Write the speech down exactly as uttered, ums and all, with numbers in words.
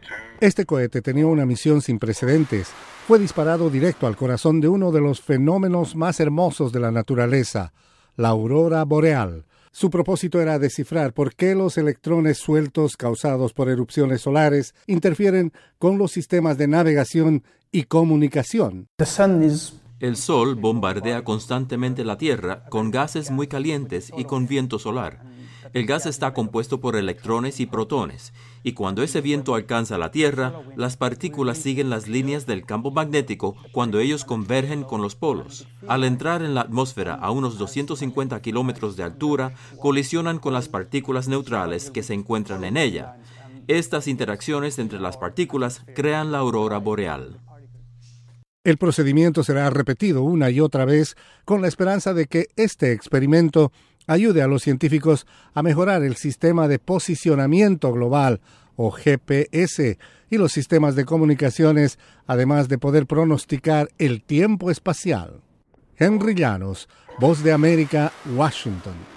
Este cohete tenía una misión sin precedentes. Fue disparado directo al corazón de uno de los fenómenos más hermosos de la naturaleza, la aurora boreal. Su propósito era descifrar por qué los electrones sueltos causados por erupciones solares interfieren con los sistemas de navegación y comunicación. El Sol bombardea constantemente la Tierra con gases muy calientes y con viento solar. El gas está compuesto por electrones y protones, y cuando ese viento alcanza la Tierra, las partículas siguen las líneas del campo magnético cuando ellos convergen con los polos. Al entrar en la atmósfera a unos doscientos cincuenta kilómetros de altura, colisionan con las partículas neutrales que se encuentran en ella. Estas interacciones entre las partículas crean la aurora boreal. El procedimiento será repetido una y otra vez con la esperanza de que este experimento ayude a los científicos a mejorar el sistema de posicionamiento global, o G P S, y los sistemas de comunicaciones, además de poder pronosticar el tiempo espacial. Henry Llanos, Voz de América, Washington.